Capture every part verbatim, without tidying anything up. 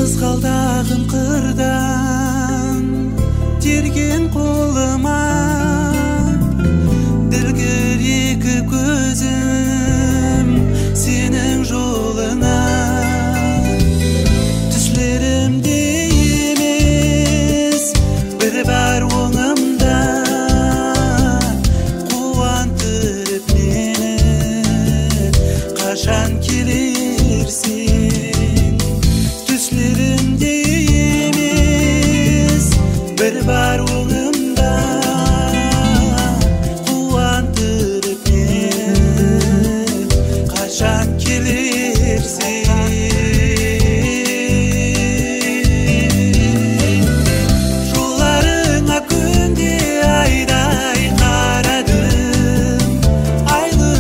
Қызғалдағым қырдан терген қолыма, ділгір екі көзім сенің жолыңа. Түслерімде емес бір бар оңымда, қуантып мені қашан келерсің. Түслерімде емес бір бар оңымда, қуантып мені қашан келерсің. Жолдарыңа күнде айдай қарадым, айлы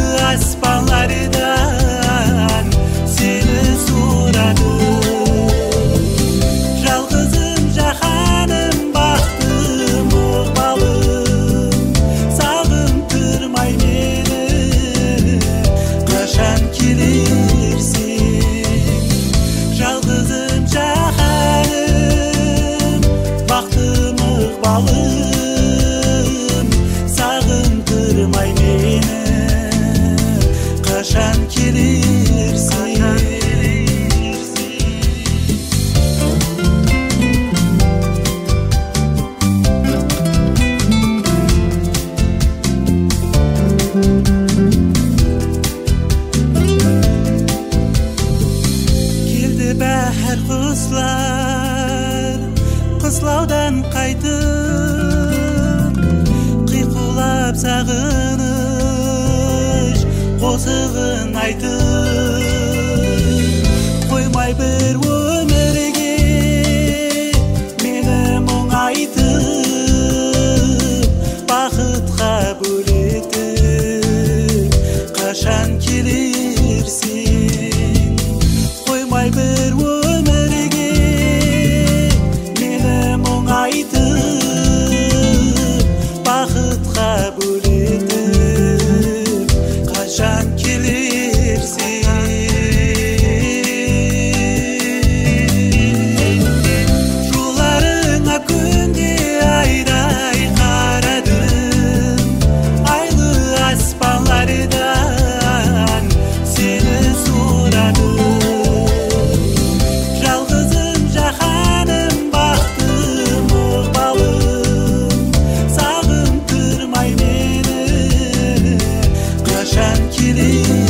аспанлардан сені сұрадым. Жалғызым жаһаным, бақтым ықпалым, сағындырмай мені қашан келерсің. Жалғызым жаһаным, бақтым ықпалым, сағындырмай мені қашан келерсің. Келді бәһар құслар қыслаудан қайтып, қиқулап сағыныш қосығын айтып. Қоймай бір өмірге мені мұңайтып, бақытқа бөлетіп қашан келерсің. Қоймай бір өмірге мені мұңайтып, бақытқа бөлетіп қашан келерсің. Жолдарыңа күнде айдай қарадым, айлы аспанлардан сені сұрадым. Жалғызым жаһаным, бақтым ықпалым, сағындырмай мені қашан келерсің.